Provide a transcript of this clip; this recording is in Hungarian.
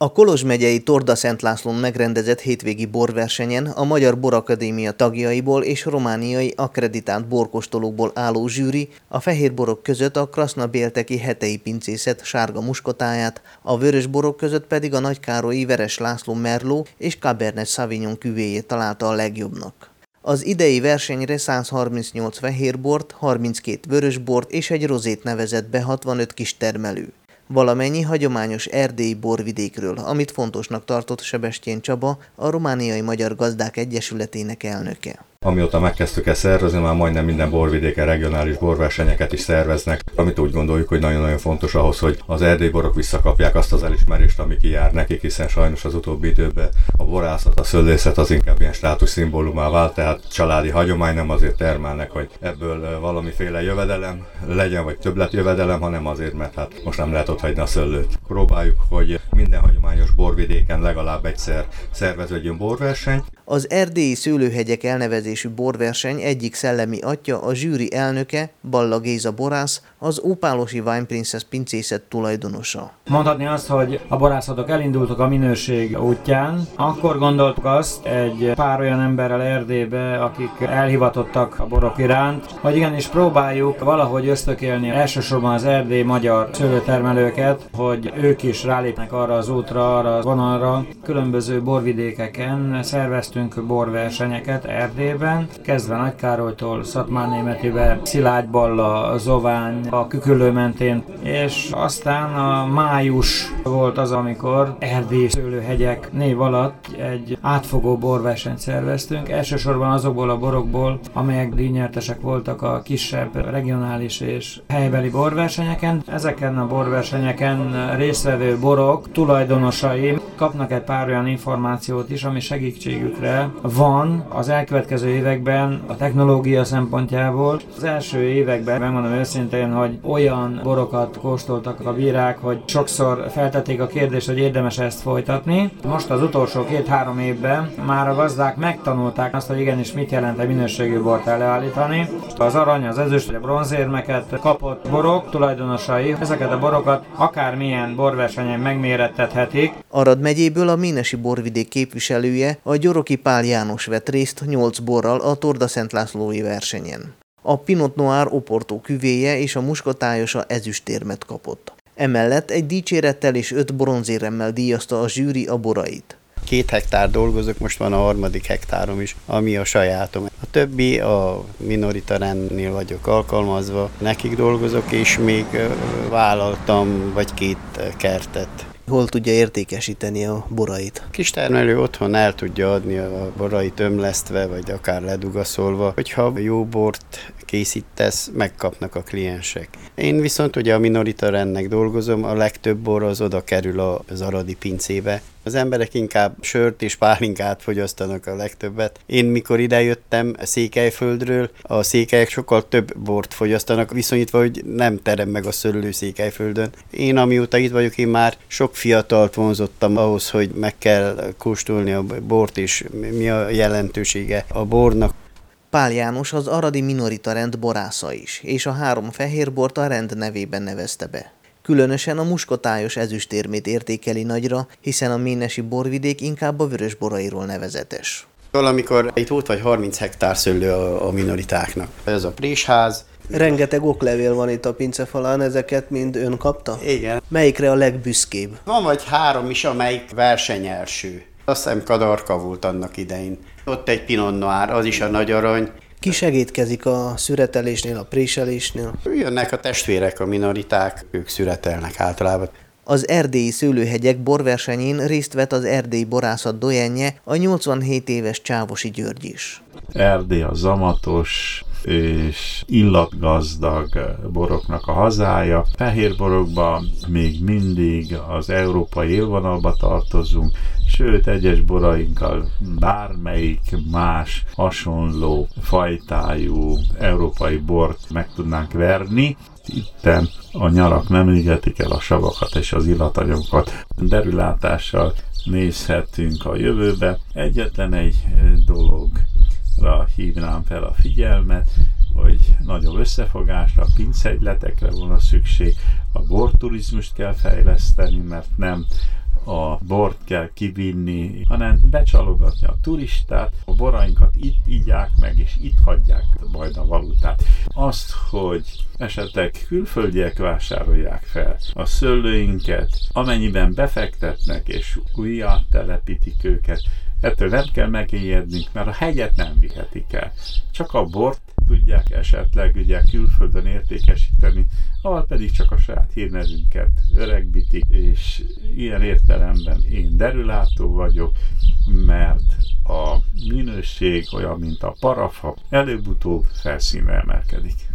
A Kolozs megyei Torda-Szent Lászlón megrendezett hétvégi borversenyen a Magyar Borakadémia tagjaiból és romániai akkreditált borkóstolókból álló zsűri a fehér borok között a Krasznabélteki hetei pincészet sárga muskotáját, a vörös borok között pedig a Nagykárolyi Veres László Merlot és Cabernet Sauvignon küvéjét találta a legjobbnak. Az idei versenyre 138 fehérbort, 32 vörösbort és egy rozét nevezett be 65 kistermelő. Valamennyi hagyományos erdélyi borvidékről, amit fontosnak tartott Sebestyén Csaba, a Romániai Magyar Gazdák Egyesületének elnöke. Amióta megkezdtük ezt szervezni, már majdnem minden borvidéken regionális borversenyeket is szerveznek, amit úgy gondoljuk, hogy nagyon-nagyon fontos ahhoz, hogy az erdélyi borok visszakapják azt az elismerést, ami kijár nekik, hiszen sajnos az utóbbi időben a borászat, a szőlészet az inkább ilyen státuszszimbólumá vált, tehát családi hagyomány, nem azért termelnek, hogy ebből valamiféle jövedelem legyen, vagy többletjövedelem, hanem azért, mert hát most nem lehet otthagyni a szőlőt. Próbáljuk, hogy minden hagyományos borvidéken legalább egyszer szerveződjön borverseny. Az erdélyi szőlőhegyek elnevezésű borverseny egyik szellemi atya, a zsűri elnöke, Balla Géza borász, az Ópálosi Wine Princess pincészet tulajdonosa. Mondhatni azt, hogy a borászatok elindultak a minőség útján, akkor gondoltuk azt egy pár olyan emberrel Erdélybe, akik elhivatottak a borok iránt, hogy igenis próbáljuk valahogy ösztökélni elsősorban az erdélyi magyar szőlőtermelőket, hogy ők is rálépnek arra az útra, arra a vonalra. Különböző borvidékeken szerveztünk borversenyeket Erdélyben, kezdve Nagykárolytól Szatmárnémetibe, Szilágy Balla, Zovány, a Küküllő mentén, és aztán a május volt az, amikor erdélyi szőlőhegyek név alatt egy átfogó borversenyt szerveztünk, elsősorban azokból a borokból, amelyek díjnyertesek voltak a kisebb regionális és helybeli borversenyeken. Ezeken a borversenyeken résztvevő borok tulajdonosai kapnak egy pár olyan információt is, ami segítségükre van az elkövetkező években a technológia szempontjából. Az első években, megmondom őszintén, hogy olyan borokat kóstoltak a bírák, hogy sokszor feltették a kérdést, hogy érdemes ezt folytatni. Most az utolsó 2-3 évben már a gazdák megtanulták azt, hogy igenis mit jelent egy minőségű bort előállítani. Az arany, az ezüst vagy a bronzérmeket kapott borok tulajdonosai ezeket a borokat akármilyen borversenyen megmérettethetik. Arad megyéből a Ménesi borvidék képviselője, a Gyoroki Pál János vett részt 8 borral a Torda-Szent Lászlói versenyen. A Pinot Noir Oporto küvéje és a muskatályosa ezüstérmet kapott. Emellett egy dicsérettel és 5 bronzéremmel díjazta a zsűri a borait. 2 hektár dolgozok, most van a 3. hektárom is, ami a sajátom. A többi a Minorita rendnél vagyok alkalmazva, nekik dolgozok, és még vállaltam vagy 2 kertet. Hol tudja értékesíteni a borait? Kistermelő otthon el tudja adni a borait ömlesztve, vagy akár ledugaszolva, hogyha jó bort készítesz, megkapnak a kliensek. Én viszont ugye a Minorita rendnek dolgozom, a legtöbb bor az oda kerül az aradi pincébe. Az emberek inkább sört és pálinkát fogyasztanak a legtöbbet. Én mikor idejöttem Székelyföldről, a székelyek sokkal több bort fogyasztanak, viszonyítva, hogy nem terem meg a szőlő Székelyföldön. Én amióta itt vagyok, én már sok fiatalt vonzottam ahhoz, hogy meg kell kóstolni a bort, és mi a jelentősége a bornak. Pál János az aradi Minorita rend borásza is, és a 3 fehérbort a rend nevében nevezte be. Különösen a muskotályos ezüstérmét értékeli nagyra, hiszen a ménesi borvidék inkább a vörös borairól nevezetes. Valamikor itt volt vagy 30 hektár szőlő a minoritáknak. Ez a présház. Rengeteg oklevél van itt a pincefalán, ezeket mind ön kapta? Igen. Melyikre a legbüszkébb? Van vagy 3 is, amelyik versenyelső. Azt hiszem Kadarka volt annak idején. Ott egy Pinot Noir, az is a nagy arany. Ki segítkezik a szüretelésnél, a préselésnél? Jönnek a testvérek, a minoriták, ők szüretelnek általában. Az erdélyi szőlőhegyek borversenyén részt vett az erdélyi borászat dojenje, a 87 éves Csávosi György is. Erdély a zamatos és illatgazdag boroknak a hazája. Fehér borokban még mindig az európai élvonalba tartozunk, sőt egyes borainkkal bármelyik más hasonló fajtájú európai bort meg tudnánk verni. Itten a nyarak nem égetik el a savakat és az illatanyagokat. Derülátással nézhetünk a jövőbe. Egyetlen egy dologra hívnám fel a figyelmet, hogy nagyobb összefogásra, pincegyletekre volna szükség, a borturizmust kell fejleszteni, mert nem a bort kell kivinni, hanem becsalogatni a turistát, a borainkat itt igyák meg, és itt hagyják majd a valutát. Azt, hogy esetleg külföldiek vásárolják fel a szőlőinket, amennyiben befektetnek és újjá telepítik őket, ettől nem kell megijednünk, mert a hegyet nem vihetik el. Csak a bort tudják esetleg ugye külföldön értékesíteni, ahol pedig csak a saját hírnevünket öregbítik, és ilyen értelemben én derülátó vagyok, mert a minőség olyan, mint a parafa, előbb-utóbb felszínre emelkedik.